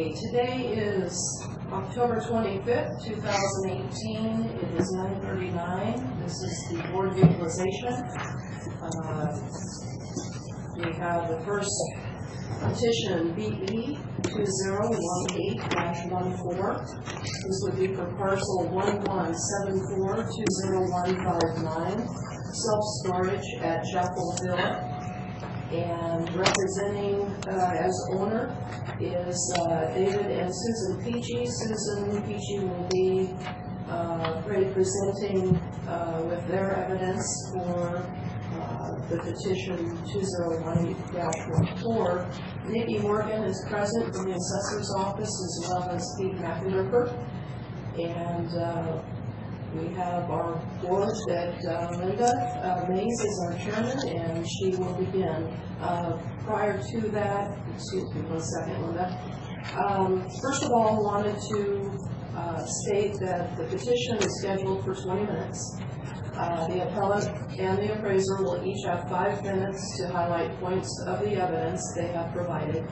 Okay, today is October 25th, 2018. It is 9:39. This is the Board of Equalization. We have the first petition, BE 2018-14. This would be for parcel 1174-20159, self-storage at Chapel Hill. And representing as owner is David and Susan Peachy. Susan Peachy will be presenting with their evidence for the petition 201-14. Nikki Morgan is present from the assessor's office, as well as Pete McIntyre. And we have our board that Linda Mays is our chairman, and she will begin. Prior to that, excuse me 1 second, Linda. First of all, I wanted to state that the petition is scheduled for 20 minutes. The appellant and the appraiser will each have 5 minutes to highlight points of the evidence they have provided.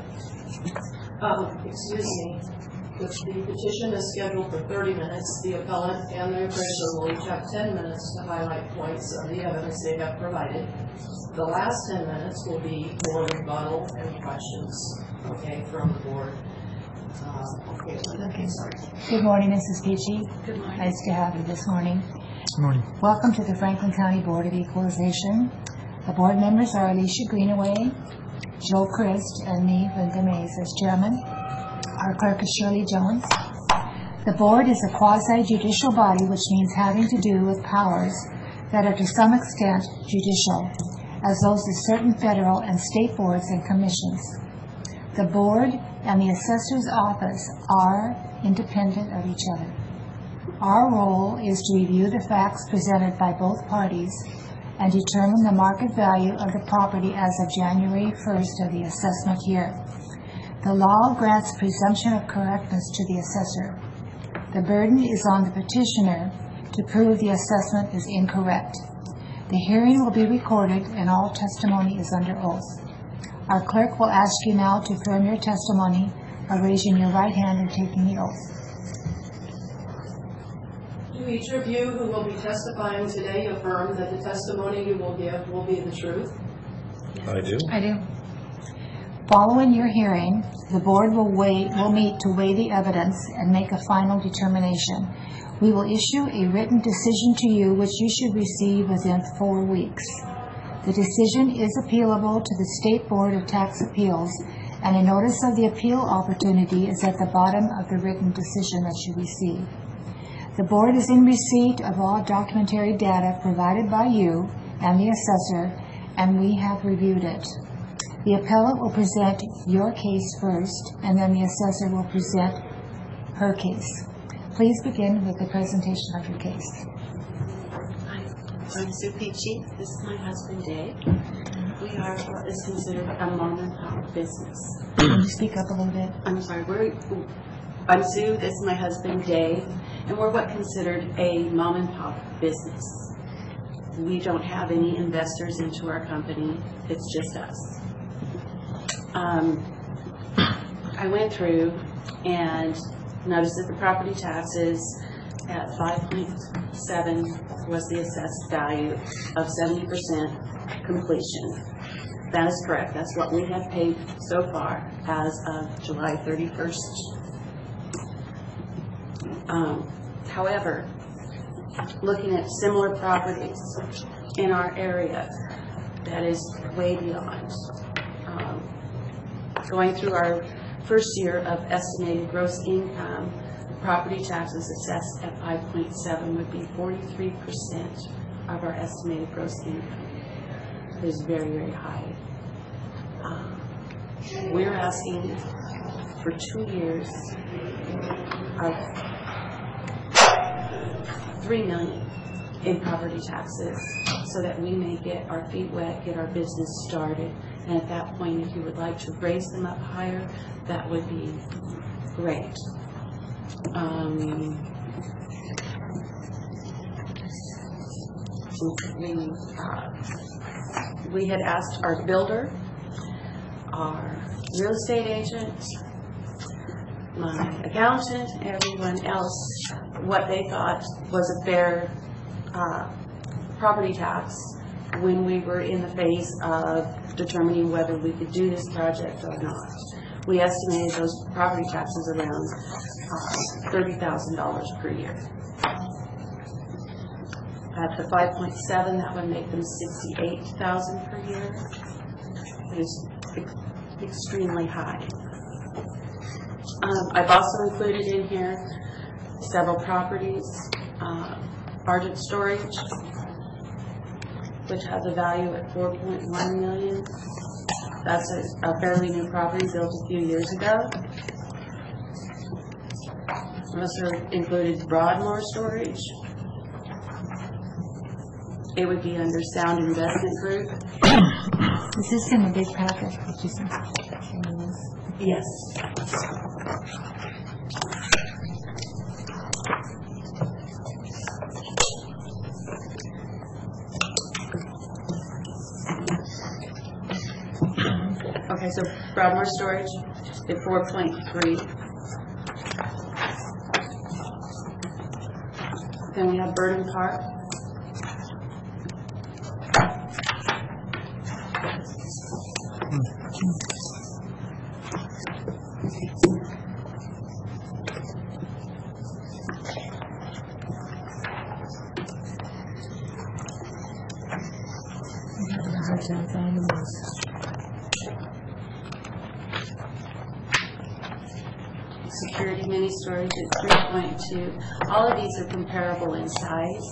Excuse me. The petition is scheduled for 30 minutes. The appellant and the appraiser will each have 10 minutes to highlight points of the evidence they have provided. The last 10 minutes will be for rebuttal and questions, okay, from the board. Okay, Linda, okay, sorry. Good morning, Mrs. Peachy. Good morning. Nice to have you this morning. Good morning. Welcome to the Franklin County Board of Equalization. The board members are Alicia Greenaway, Joe Christ, and me, Linda Mays, as chairman. Our clerk is Shirley Jones. The board is a quasi-judicial body, which means having to do with powers that are to some extent judicial, as those of certain federal and state boards and commissions. The board and the assessor's office are independent of each other. Our role is to review the facts presented by both parties and determine the market value of the property as of January 1st of the assessment year. The law grants presumption of correctness to the assessor. The burden is on the petitioner to prove the assessment is incorrect. The hearing will be recorded and all testimony is under oath. Our clerk will ask you now to affirm your testimony by raising your right hand and taking the oath. Do each of you who will be testifying today affirm that the testimony you will give will be the truth? I do. I do. Following your hearing, the board will meet to weigh the evidence and make a final determination. We will issue a written decision to you, which you should receive within 4 weeks. The decision is appealable to the State Board of Tax Appeals, and a notice of the appeal opportunity is at the bottom of the written decision that you receive. The board is in receipt of all documentary data provided by you and the assessor, and we have reviewed it. The appellant will present your case first, and then the assessor will present her case. Please begin with the presentation of your case. Hi, I'm Sue Peachy. This is my husband, Dave. We are what is considered a mom and pop business. Can you speak up a little bit? I'm sorry, I'm Sue. This is my husband, Dave, and we're what considered a mom and pop business. We don't have any investors into our company. It's just us. I went through and noticed that the property taxes at 5.7 was the assessed value of 70% completion. That is correct. That's what we have paid so far as of July 31st. However, looking at similar properties in our area, that is way beyond. Going through our first year of estimated gross income, property taxes assessed at 5.7 would be 43% of our estimated gross income. It is very, very high. We're asking for 2 years of $3 million in property taxes so that we may get our feet wet, get our business started. And at that point, if you would like to raise them up higher, that would be great. We had asked our builder, our real estate agent, my accountant, everyone else, what they thought was a fair property tax when we were in the phase of determining whether we could do this project or not. We estimated those property taxes around $30,000 per year. At the 5.7, that would make them $68,000 per year. It is extremely high. I've also included in here several properties. Argent Storage, which has a value at $4.1 million. That's a fairly new property built a few years ago. I also included Broadmoor Storage. It would be under Sound Investment Group. Is this in the big packet? Did you say? Yes. Okay, so Broadmoor Storage at 4.3. Then we have Burden Park. Security Mini Storage at 3.2. All of these are comparable in size.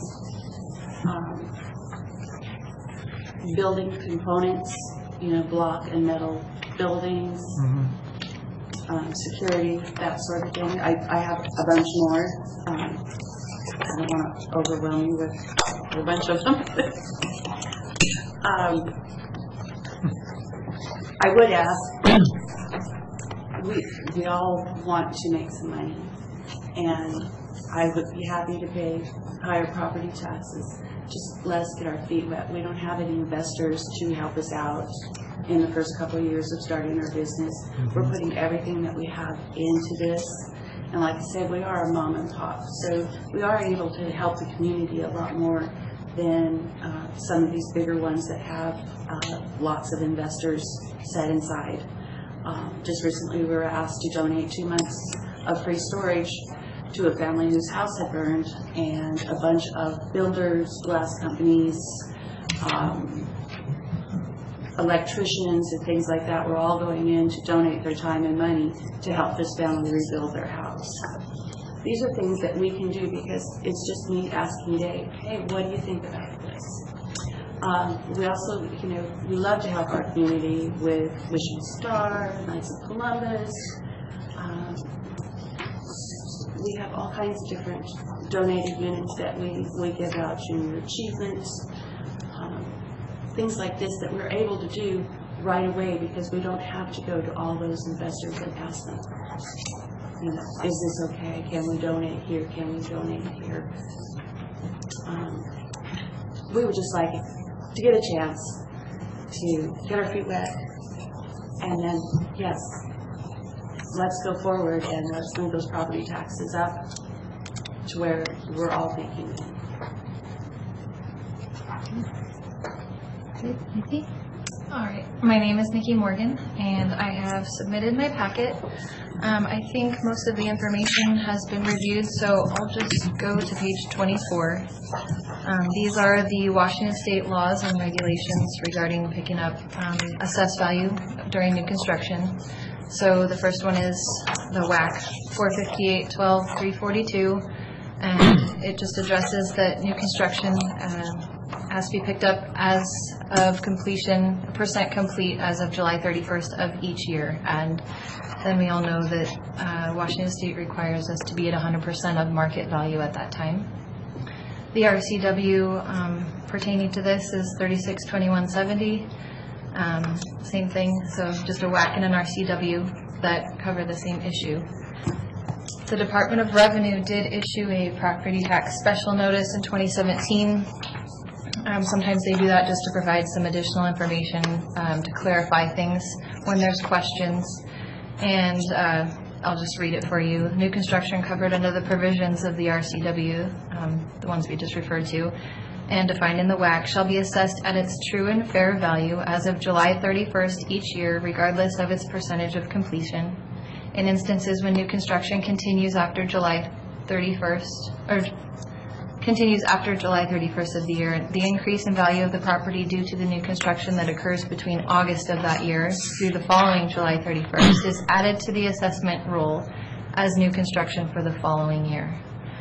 Building components, block and metal buildings, security, that sort of thing. I have a bunch more. I don't want to overwhelm you with a bunch of them. I would ask, we all want to make some money, and I would be happy to pay higher property taxes. Just let us get our feet wet. We don't have any investors to help us out in the first couple of years of starting our business. We're putting everything that we have into this. And like I said, we are a mom and pop. So we are able to help the community a lot more than some of these bigger ones that have lots of investors set inside. Just recently we were asked to donate 2 months of free storage to a family whose house had burned, and a bunch of builders, glass companies, electricians and things like that were all going in to donate their time and money to help this family rebuild their house. These are things that we can do because it's just me asking Dave, hey, what do you think about this? We also, we love to help our community with Mission Star, Knights of Columbus. We have all kinds of different donated units that we give out, Junior Achievements, things like this that we're able to do right away because we don't have to go to all those investors and ask them, is this okay? Can we donate here? Can we donate here? We would just like to get a chance to get our feet wet, and then, yes, let's go forward and let's move those property taxes up to where we're all making it. Nikki? All right, my name is Nikki Morgan, and I have submitted my packet. I think most of the information has been reviewed, so I'll just go to page 24. These are the Washington State laws and regulations regarding picking up assessed value during new construction. So the first one is the WAC 458.12.342, and it just addresses that new construction has to be picked up as of completion, percent complete as of July 31st of each year. And then we all know that Washington State requires us to be at 100% of market value at that time. The RCW pertaining to this is 362170. Same thing, so just a WAC and an RCW that cover the same issue. The Department of Revenue did issue a property tax special notice in 2017. Sometimes they do that just to provide some additional information to clarify things when there's questions. And I'll just read it for you. New construction covered under the provisions of the RCW, the ones we just referred to, and defined in the WAC, shall be assessed at its true and fair value as of July 31st each year, regardless of its percentage of completion. In instances when new construction continues after July 31st, or continues after July 31st of the year, the increase in value of the property due to the new construction that occurs between August of that year through the following July 31st is added to the assessment roll as new construction for the following year.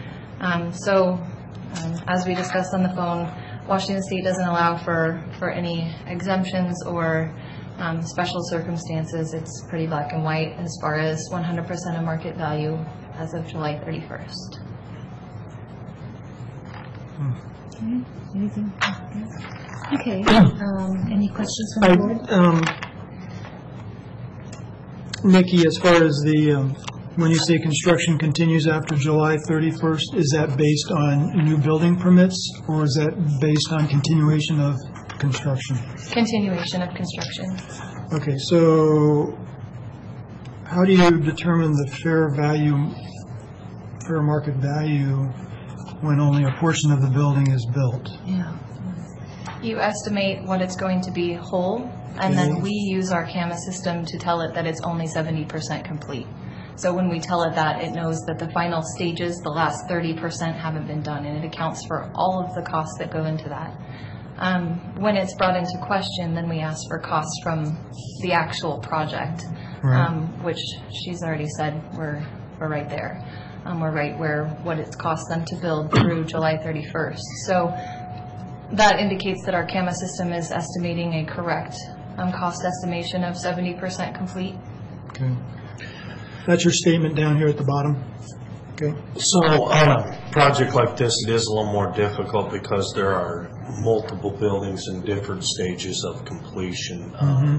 As we discussed on the phone, Washington State doesn't allow for any exemptions or special circumstances. It's pretty black and white as far as 100% of market value as of July 31st. Okay, anything? Okay, any questions from the board? Nikki, as far as when you say construction continues after July 31st, is that based on new building permits, or is that based on continuation of construction? Continuation of construction. Okay, so how do you determine the fair market value when only a portion of the building is built? Yeah. You estimate what it's going to be whole, and then we use our CAMA system to tell it that it's only 70% complete. So when we tell it that, it knows that the final stages, the last 30%, haven't been done, and it accounts for all of the costs that go into that. When it's brought into question, then we ask for costs from the actual project, which she's already said we're right there. We're right where what it costs them to build through July 31st. So that indicates that our CAMA system is estimating a correct cost estimation of 70% complete. Okay. That's your statement down here at the bottom. Okay. So on a project like this, it is a little more difficult because there are multiple buildings in different stages of completion.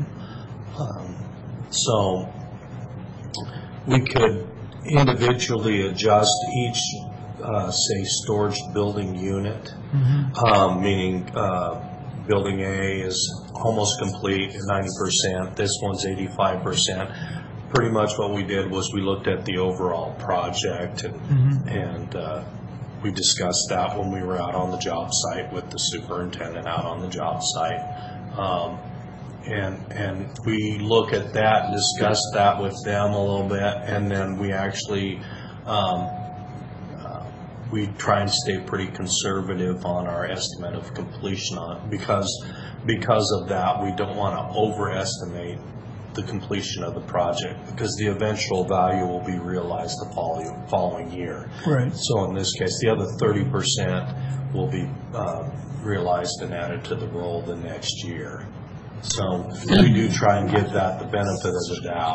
So we could individually adjust each, say, storage building unit, meaning building A is almost complete at 90%, this one's 85%. Pretty much what we did was we looked at the overall project and we discussed that when we were out on the job site with the superintendent out on the job site. And we look at that and discuss that with them a little bit, and then we actually we try and stay pretty conservative on our estimate of completion on it because of that we don't want to overestimate the completion of the project because the eventual value will be realized the following year. Right. So in this case, the other 30% will be realized and added to the roll the next year. So we do try and give that the benefit of the doubt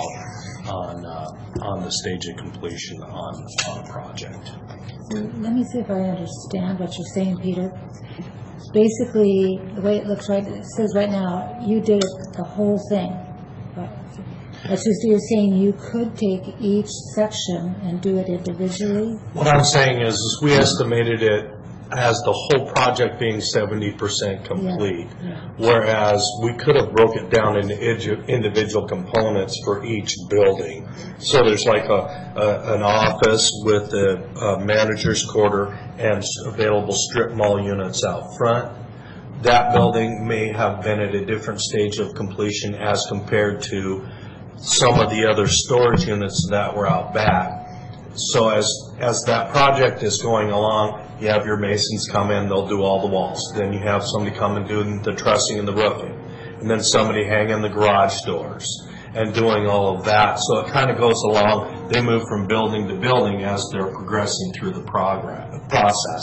on the stage of completion on a project. So let me see if I understand what you're saying, Peter. Basically, the way it looks right, it says right now, you did the whole thing. That's just, you're saying you could take each section and do it individually? What I'm saying is we estimated it as the whole project being 70% complete, whereas we could have broke it down into individual components for each building. So there's like an office with a manager's quarter and available strip mall units out front. That building may have been at a different stage of completion as compared to some of the other storage units that were out back. So as that project is going along, you have your masons come in, they'll do all the walls. Then you have somebody come and do the trussing and the roofing. And then somebody hanging the garage doors and doing all of that. So it kind of goes along. They move from building to building as they're progressing through the process.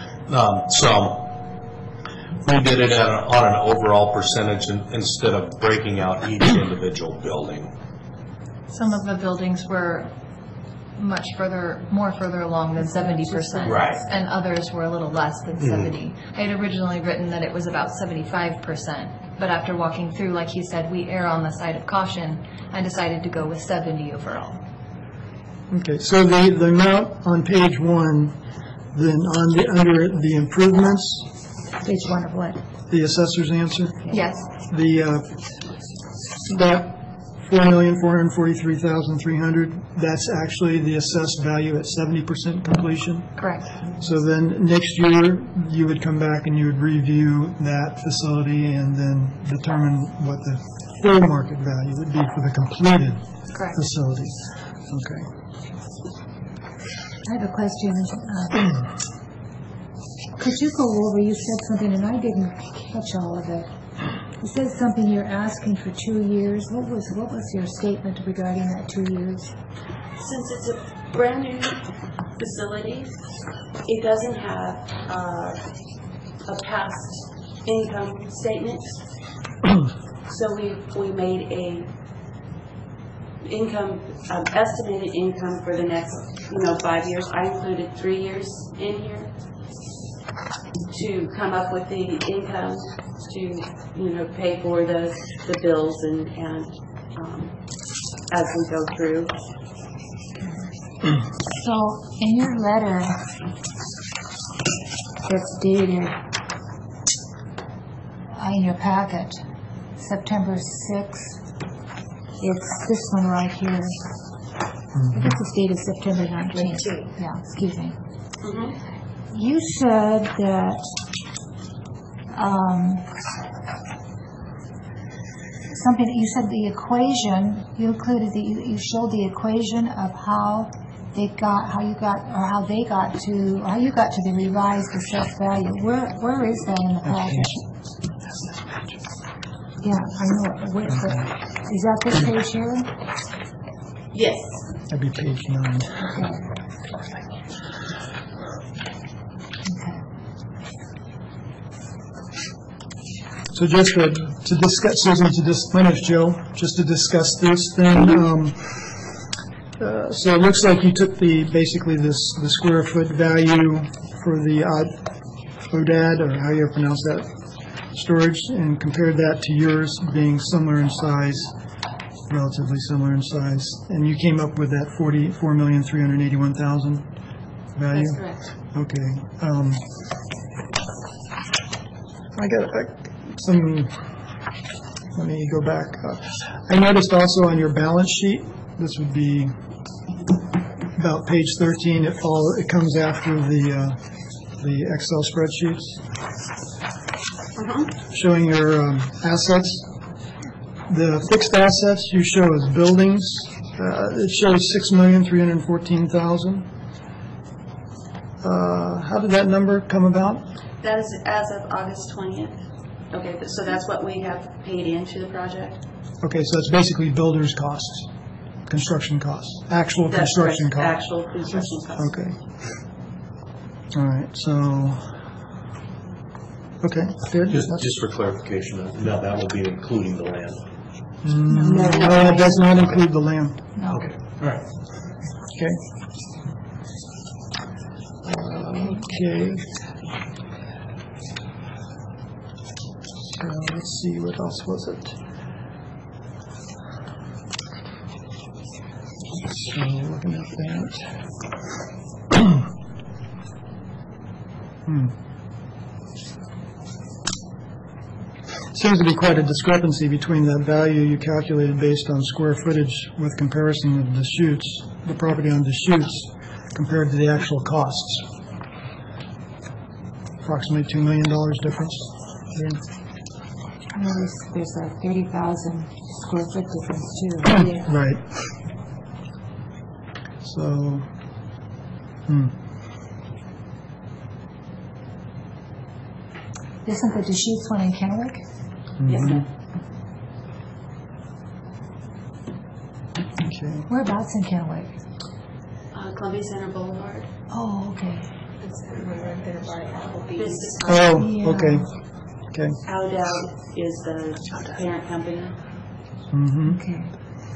So we did it on an overall percentage instead of breaking out each individual building. Some of the buildings were much more further along than 70%. Right. And others were a little less than 70. I had originally written that it was about 75%, but after walking through, like you said, we err on the side of caution. I decided to go with 70 overall. Okay, so the amount on page 1, then under the improvements, Page 1 of what? the assessor's answer, Yes. that $4,443,300, that's actually the assessed value at 70% completion. Correct. So then next year, you would come back and you would review that facility and then determine what the fair market value would be for the completed Correct. facility. Okay. I have a question. Could you go over, you said something and I didn't catch all of it. You said something you're asking for 2 years. What was your statement regarding that 2 years? Since it's a brand new facility, it doesn't have a past income statement. So we made a estimated income for the next 5 years. I included 3 years in here to come up with the income to pay for the bills and as we go through. So in your letter that's dated in your packet, September 6th, it's this one right here. I think it's dated September 19th. Yeah, excuse me. You said that you said the equation, you included you showed the equation of how you got to the revised assessed value. Where is that in the package? Yeah, I know. Is that this page here? Yes. That'd be page 9. So just to discuss, Susan, my name's Joe, just to discuss this thing. So it looks like you took basically the square foot value for the ODAD, or how you pronounce that, storage, and compared that to yours being similar in size, relatively similar in size, and you came up with that $44,381,000 value? That's correct. Okay. I got some, let me go back up. I noticed also on your balance sheet, this would be about page 13, it comes after the Excel spreadsheets, showing your assets. The fixed assets you show as buildings, it shows $6,314,000. How did that number come about? That is as of August 20th. Okay, so that's what we have paid into the project? Okay, so it's basically builder's costs, construction costs, actual That's construction correct. costs. Actual construction costs. Okay. All right, so, okay, good. Just for clarification, no, that will be including the land. No, it does not include the land. No. Okay, all right. Okay. Okay. So let's see, what else was it? So looking at that. Seems to be quite a discrepancy between that value you calculated based on square footage with comparison of Deschutes, the property on Deschutes, compared to the actual costs. Approximately $2 million difference there. There's a 30,000 square foot difference too. Yeah. Right. So, Isn't the Deschutes one in Kennewick? Yes, ma'am. okay. Whereabouts in Kennewick? Columbia Center Boulevard. Oh, okay. This is Oh, Yeah. okay. Okay. Outdown is the parent company. Okay.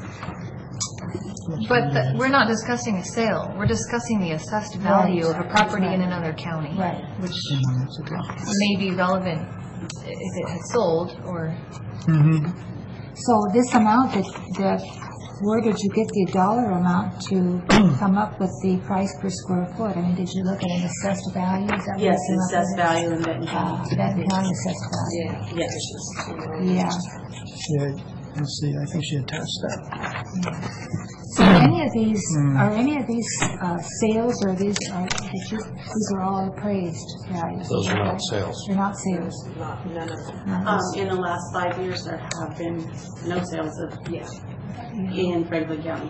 But we're not discussing a sale. We're discussing the assessed value of a property in another county. Right. Which That's okay. may be relevant if it had sold or... So this amount where did you get the dollar amount to come up with the price per square foot? I mean, did you look at an assessed value? Is that what Yes, you came up assessed with? value in Benton County. Benton County assessed value. Yes. Yeah. Yeah. Let's see, I think she attached that. So any of these, are any of these sales, or these are all appraised values? Those are not sales. They're not sales. None of them. In the last 5 years, there have been no sales of, in Franklin County.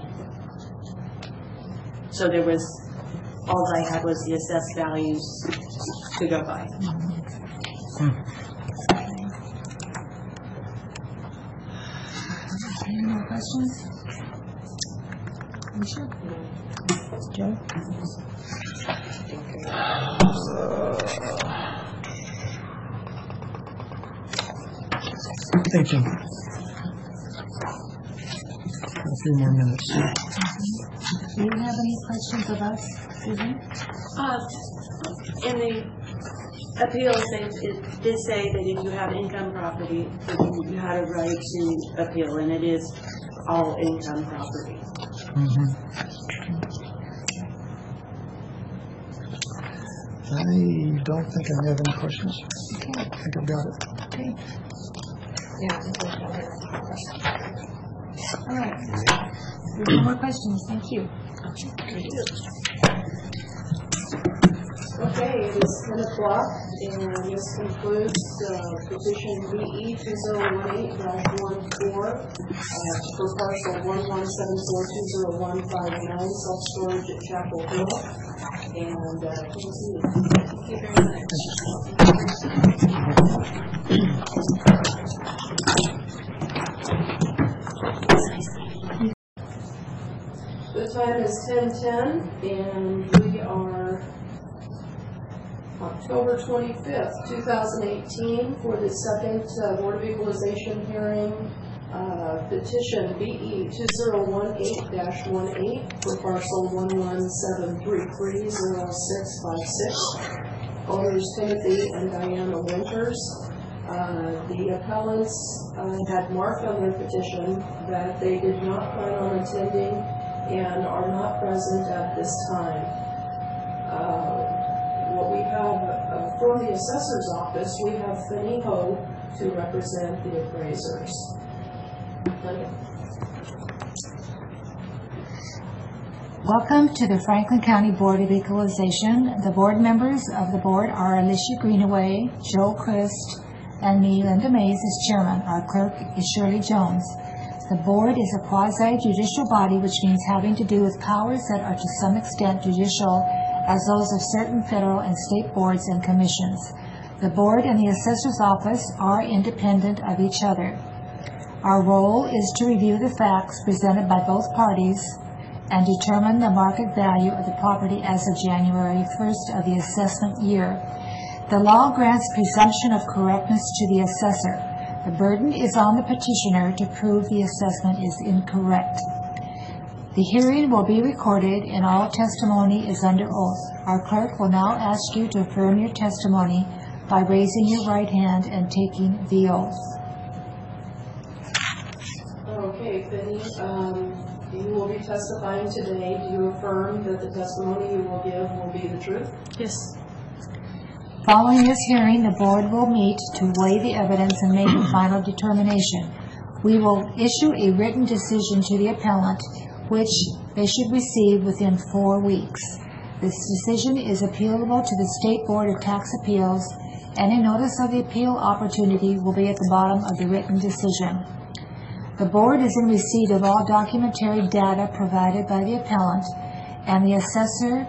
So there was, all I had was the assessed values to go by. Any more questions? Alicia? Joe? Thank you. A few more minutes. Do you have any questions of us, Susan? In the appeals, it did say that if you have income property, that you had a right to appeal, and it is all income property. I don't think I have any questions. Okay. I think I've got it. Okay. All right. No more questions. Thank you. Okay, it is 10 o'clock, and this concludes petition BE 2018-14 for parcel 117420159, self-storage at Chapel Hill. And thank you very much. The time is 10:10, and we are October 25th, 2018, for the second Board of Equalization hearing, petition BE 2018-18 for parcel 117330656. Owners Timothy and Diana Winters. The appellants had marked on their petition that they did not plan on attending and are not present at this time. What we have from the assessor's office, we have Fanny Ho to represent the appraisers. Welcome to the Franklin County Board of Equalization. The board members of the board are Alicia Greenaway, Joe Christ, and me, Linda Mays, as chairman. Our clerk is Shirley Jones. The board is a quasi-judicial body, which means having to do with powers that are to some extent judicial, as those of certain federal and state boards and commissions. The board and the assessor's office are independent of each other. Our role is to review the facts presented by both parties and determine the market value of the property as of January 1st of the assessment year. The law grants presumption of correctness to the assessor. The burden is on the petitioner to prove the assessment is incorrect. The hearing will be recorded and all testimony is under oath. Our clerk will now ask you to affirm your testimony by raising your right hand and taking the oath. Okay, Fanny, you will be testifying today. Do you affirm that the testimony you will give will be the truth? Yes. Following this hearing, the board will meet to weigh the evidence and make a final determination. We will issue a written decision to the appellant, which they should receive within 4 weeks. This decision is appealable to the State Board of Tax Appeals, and a notice of the appeal opportunity will be at the bottom of the written decision. The board is in receipt of all documentary data provided by the appellant and the assessor,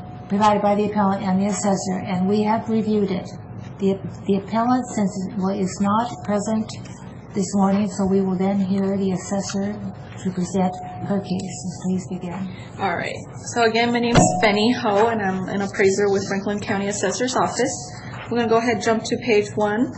and we have reviewed it. The appellant, since is not present this morning, so we will then hear the assessor to present her case. Please begin. All right. So again, my name is Fanny Ho, and I'm an appraiser with Franklin County Assessor's Office. We're going to go ahead and jump to page 1.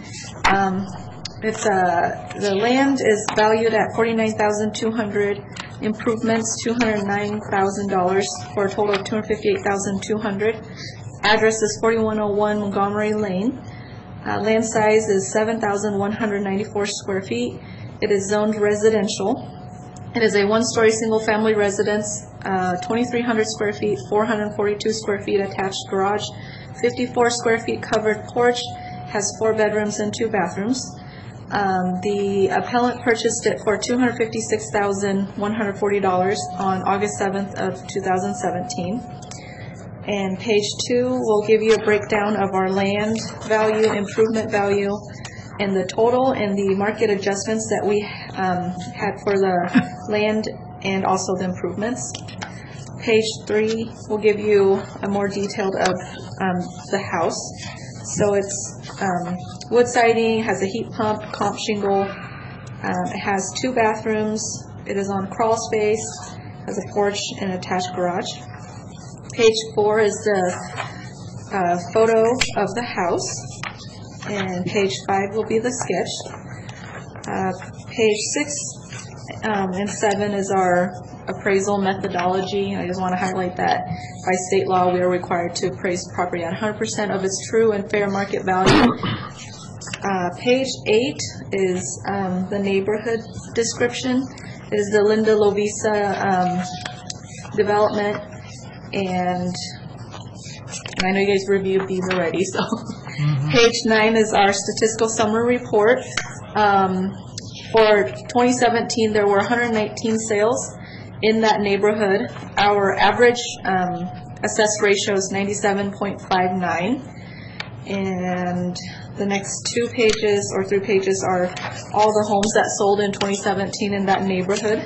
The land is valued at $49,200. Improvements $209,000 for a total of $258,200. Address is 4101 Montgomery Lane. Land size is 7,194 square feet. It is zoned residential. It is a one-story single-family residence, 2,300 square feet, 442 square feet attached garage, 54 square feet covered porch, has 4 bedrooms and 2 bathrooms. The appellant purchased it for $256,140 on August 7th of 2017. And page 2 will give you a breakdown of our land value, improvement value, and the total and the market adjustments that we had for the land and also the improvements. Page 3 will give you a more detailed of the house. So it's wood siding, has a heat pump, comp shingle, it has 2 bathrooms, it is on crawl space, has a porch and attached garage. Page 4 is the photo of the house, and page 5 will be the sketch. Page 6 and 7 is our appraisal methodology. I just want to highlight that by state law we are required to appraise property at 100% of its true and fair market value. Page 8 is the neighborhood description. It is the Linda Lovisa development, and I know you guys reviewed these already, so. Page 9 is our statistical summary report. For 2017, there were 119 sales in that neighborhood. Our average assessed ratio is 97.59. And the next 2 pages or 3 pages are all the homes that sold in 2017 in that neighborhood.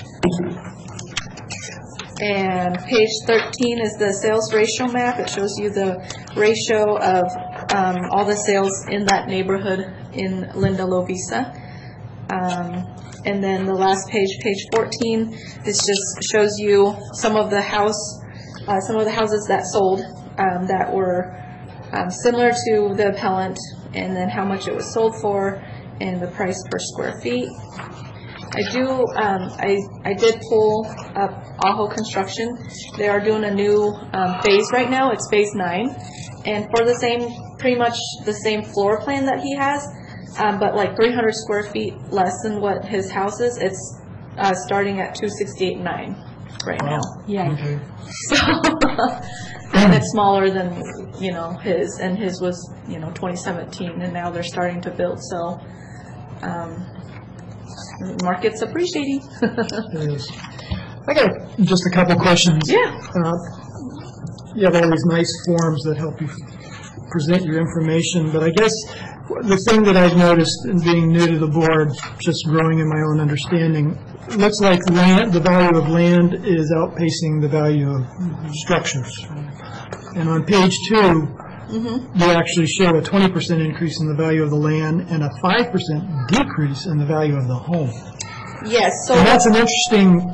And page 13 is the sales ratio map. It shows you the ratio of all the sales in that neighborhood in Linda Lovisa. And then the last page, page 14, this just shows you some of the houses that sold that were similar to the appellant, and then how much it was sold for, and the price per square feet. I did pull up Aho Construction. They are doing a new phase right now. It's phase 9, and for the same, pretty much the same floor plan that he has, but like 300 square feet less than what his house is. It's starting at $268,900 right now. Yeah. Okay. So, and it's smaller than his, and his was 2017, and now they're starting to build. So, market's appreciating. It is. I got just a couple questions. Yeah. You have all these nice forms that help you present your information, but I guess the thing that I've noticed in being new to the board, just growing in my own understanding, it looks like the value of land is outpacing the value of structures. And on page 2, they actually show a 20% increase in the value of the land and a 5% decrease in the value of the home. Yes. So And that's an interesting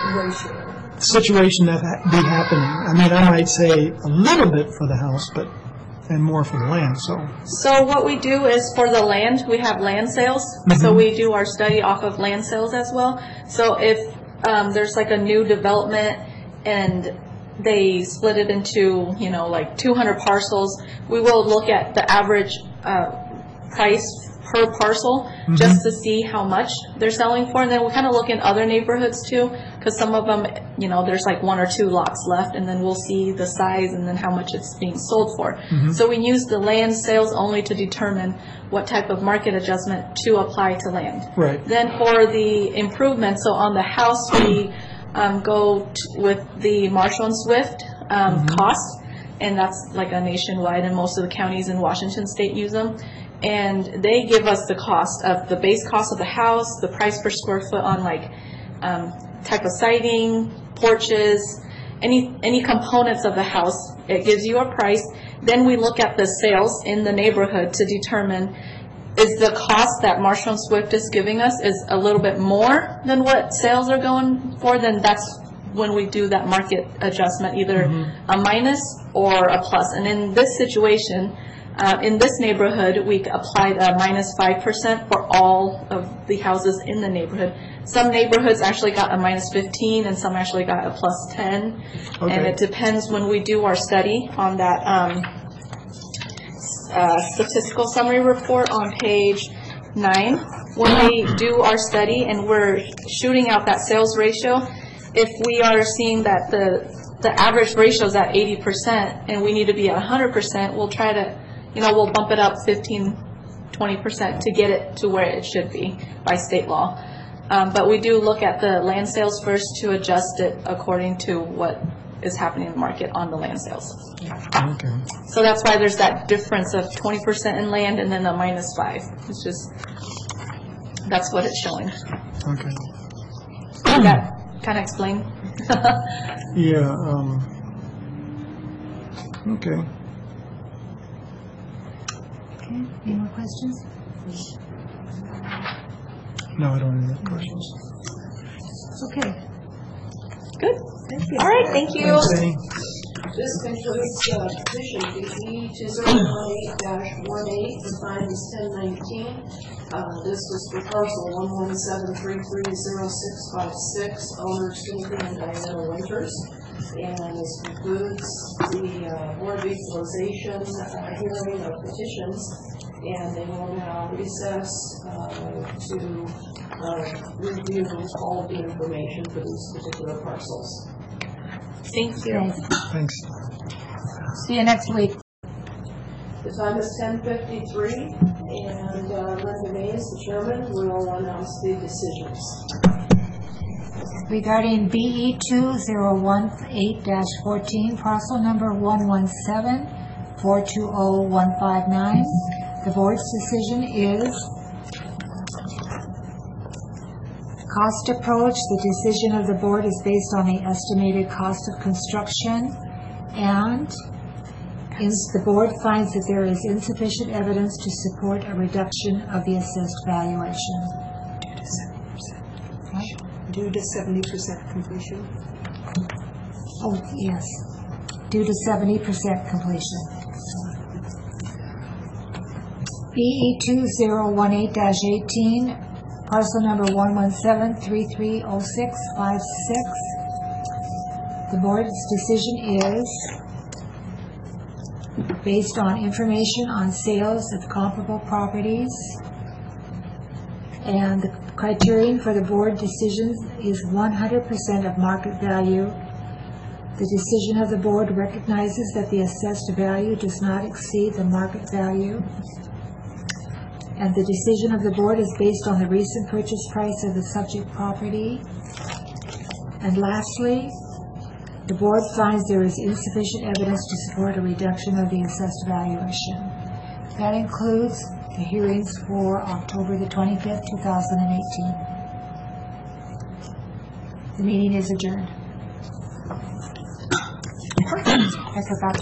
situation that be happening. I mean, I might say a little bit for the house, and more for the land, So what we do is for the land, we have land sales. So we do our study off of land sales as well. So if there's like a new development and they split it into, like 200 parcels, we will look at the average price per parcel just to see how much they're selling for. And then we kind of look in other neighborhoods too, because some of them, there's like 1 or 2 lots left, and then we'll see the size and then how much it's being sold for. So we use the land sales only to determine what type of market adjustment to apply to land. Right. Then for the improvements, so on the house, we go with the Marshall and Swift cost, and that's like a nationwide, and most of the counties in Washington State use them. And they give us the cost of the base cost of the house, the price per square foot on like type of siding, porches, any components of the house. It gives you a price. Then we look at the sales in the neighborhood to determine, is the cost that Marshall and Swift is giving us is a little bit more than what sales are going for, then that's when we do that market adjustment, either a minus or a plus. And in this situation, in this neighborhood, we applied a minus 5% for all of the houses in the neighborhood. Some neighborhoods actually got a minus 15, and some actually got a plus 10. Okay. And it depends when we do our study on that statistical summary report on page 9. When we do our study and we're shooting out that sales ratio, if we are seeing that the average ratio is at 80% and we need to be at 100%, we'll try to, we'll bump it up 15 20% to get it to where it should be by state law. But we do look at the land sales first to adjust it according to what is happening in the market on the land sales. Okay. So that's why there's that difference of 20% in land and then the -5. It's just, that's what it's showing. Okay. Does that kind of explain? Yeah, okay. Okay, any more questions? No, I don't have any questions. Okay. Good. Thank you. All right, thank you. Thanks, Annie. This concludes petition BE 2018-18, defined as 1019. This was for parcel 117330656, owners Timothy and Diana Winters. And this concludes the Board of Equalization hearing of petitions. And they will now recess to review all of the information for these particular parcels. Thank you. Thanks. See you next week. The time is 10:53, and Linda Mays, the chairman, will announce the decisions. Regarding BE 2018-14, parcel number 117-420-159, the board's decision is cost approach. The decision of the board is based on the estimated cost of construction, and the board finds that there is insufficient evidence to support a reduction of the assessed valuation. Due to 70% completion. Oh, yes, due to 70% completion. BE 2018-18, parcel number 117330656. The board's decision is based on information on sales of comparable properties, and the criterion for the board decision is 100% of market value. The decision of the board recognizes that the assessed value does not exceed the market value. And the decision of the board is based on the recent purchase price of the subject property. And lastly, the board finds there is insufficient evidence to support a reduction of the assessed valuation. That includes the hearings for October the 25th, 2018. The meeting is adjourned. I forgot